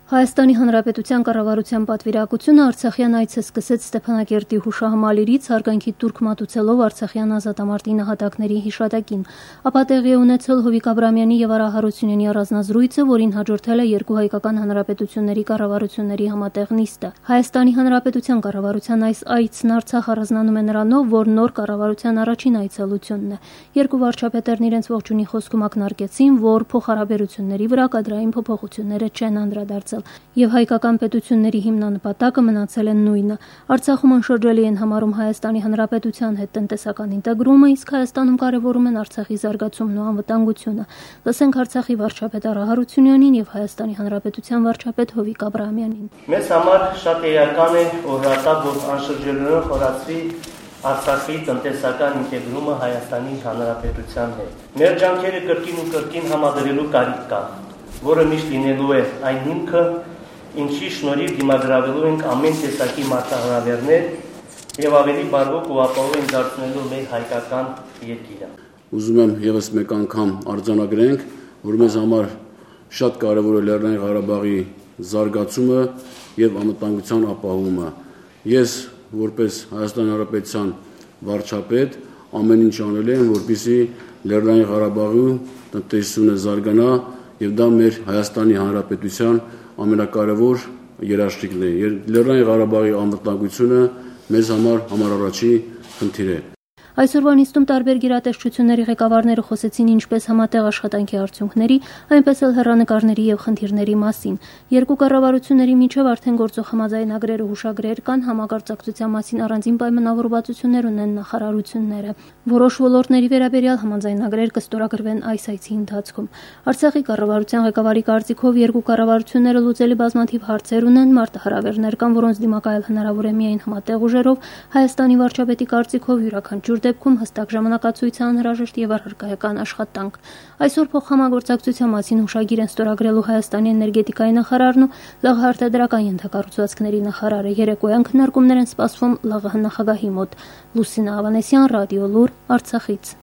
Հայաստանի Հանրապետության կառավարության պատվիրակությունը Արցախյան այցը սկսեց Ստեփանակերտի հուշահամալիրից հարգանքի տուրք մատուցելով Արցախյան ազատամարտի նահատակների հիշատակին, ապա տեղի է ունեցել Հովիկ Աբրամյանի եւ Արա Հարությունյանի առանձնազրույցը, որին հաջորդել է երկու հայկական հանրապետությունների կառավարությունների համատեղ նիստը։ Հայաստանի Հանրապետության կառավարության այս այցն Արցախ առանձնանում է նրանով, որ նոր կառավարության առաջին այցելությունն է։ Երկու վարչապետերն իրենց ողջունի խոսքում ակնարկեցին, որ փոխհարաբերությունների վրա կադրային փոփոխությունները չեն անդրադարձել եւ հայկական պետությունների հիմնանպատակը մնացել է նույնը։ Արցախում անշրջելի են համարում Հայաստանի Հանրապետության հետ տնտեսական ինտեգրումը, իսկ Հայաստանում կարևորում են Արցախի զարգացումն ու անվտանգությունը։ Լսենք Արցախի վարչապետ Արա Հարությունյանին եւ Հայաստանի Հանրապետության վարչապետ Հովիկ Աբրամյանին։ Մեզ համար շատ էական է, որ հատա որ անշրջելիորեն խորացվի Արցախի տնտեսական ինտեգրումը Հայաստանի Հանրապետության հետ։ Մեր ջանքերը կրկին ու կրկին համադրելու կարիք կա, որը միշտ լինելու է այն հիմքը, ինչի շնորհիվ դիմագրավելու ենք ամեն տեսակի մարտահրավերներ եւ ավելի բարվոք ու ապահով դարձնելու մեր հայկական երկիրը։ Ուզում եմ եւս մեկ անգամ արձանագրենք, որ մեզ համար շատ կարեւոր է Լեռնային Ղարաբաղի զարգացումը եւ անվտանգության ապահովումը։ Ես որպես Հայաստանի Հանրապետության վարչապետ ամեն ինչ անել եմ, որպեսզի Լեռնային Ղարաբաղի տնտեսությունը զարգանա եւ դա մեր Հայաստանի Հանրապետության ամենակարևոր երաշխիքն է։ Լեռնային Ղարաբաղի անվտանգությունը մեզ համար առաջի խնդիր է։ Այսօրվա նիստում տարբեր գերատեսչությունների ղեկավարները խոսեցին ինչպես համատեղ աշխատանքի արդյունքների, այնպես էլ հեռանկարների եւ խնդիրների մասին։ Երկու կառավարությունների միջև արդեն գործող համաձայնագրեր ու հուշագրեր կան, համագործակցության մասին առանձին պայմանավորվածություններ ունեն նախարարությունները։ Որոշ ոլորտների վերաբերյալ համաձայնագրեր կստորագրվեն այս այցի ընթացքում։ Արցախի կառավարության ղեկավարի կարծիքով երկու կառավարությունները լուծելի բազմաթիվ հարցեր ունեն, մարտահրավերներ կան, որոնց դիմակայել հնարավոր է միայն համատեղ ուժերով։ Հայաստանի վարչապետի կարծիքով յուրաքանչյուր դեպքում հստակ ժամանակացույց անհրաժեշտ եւ առարկայական աշխատանք։ Այսօր փոխհամագործակցության մասին հուշագիր են ստորագրելու Հայաստանի էներգետիկայի նախարարն ու ԼՂՀ արտադրական ենթակառուցվածքների նախարարը։ Երեկոյան քննարկումներ են սպասվում ԼՂՀ նախագահի մոտ։ Լուսինա Ավանեսյան, Ռադիո Լուր, Արցախից։